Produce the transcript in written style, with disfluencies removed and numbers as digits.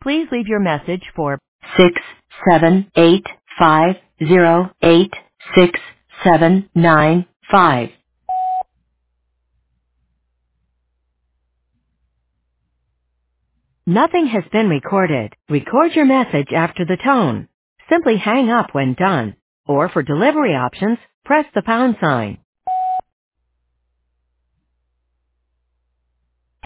Please leave your message for 678-508-6795. Nothing has been recorded. Record your message after the tone. Simply hang up when done. Or for delivery options, press the pound sign.